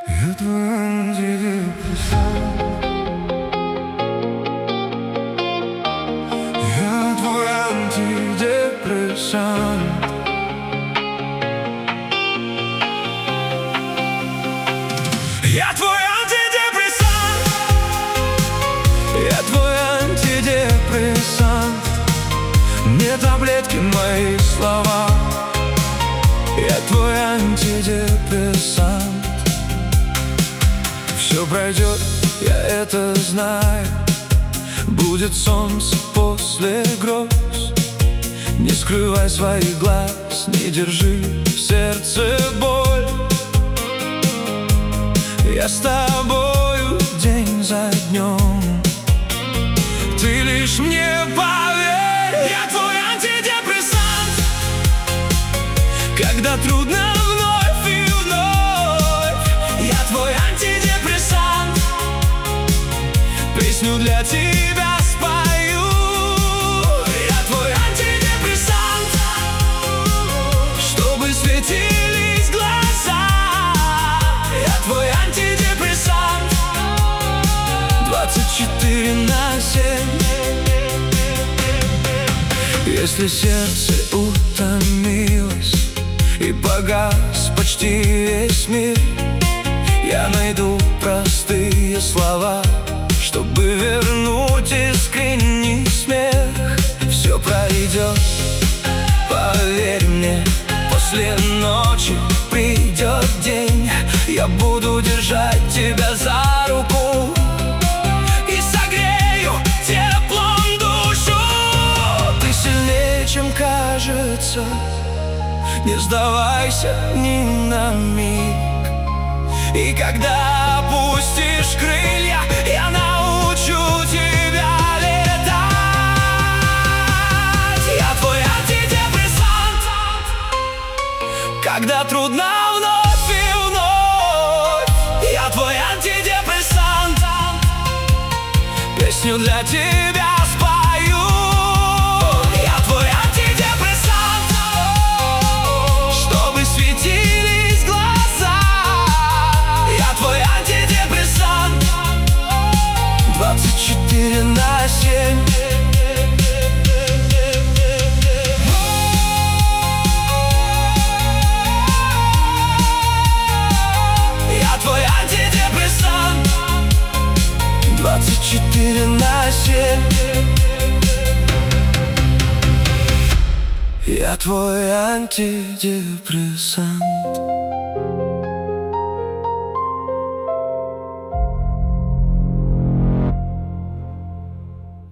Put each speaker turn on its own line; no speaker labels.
Я твой антидепрессант. Я твой антидепрессант. Я твой антидепрессант. Я твой антидепрессант. Не таблетки, мои слова. Я твой антидепрессант. Все пройдет, я это знаю. Будет солнце после гроз. Не скрывай своих глаз, не держи в сердце боль. Я с тобою день за днем. Ты лишь мне поверь. Я твой антидепрессант. Когда трудно вновь и вновь. Я твой антидепрессант. Песню для тебя спою. Я твой антидепрессант. Чтобы светились глаза. Я твой антидепрессант. 24/7. Если сердце утомилось и погас почти весь мир, я найду простые слова, чтобы вернуть искренний смех. Все пройдет, поверь мне. После ночи придет день. Я буду держать тебя за руку и согрею теплом душу. Ты сильнее, чем кажется. Не сдавайся ни на миг. И когда опустишь крылья, я научу тебя летать. Я твой антидепрессант. Когда трудно вновь и вновь. Я твой антидепрессант. Песню для тебя спою. Я твой антидепрессант. Чтобы светились глаза. Я твой антидепрессант. 24/7. Я твой антидепрессант. 24/7. Я твой антидепрессант.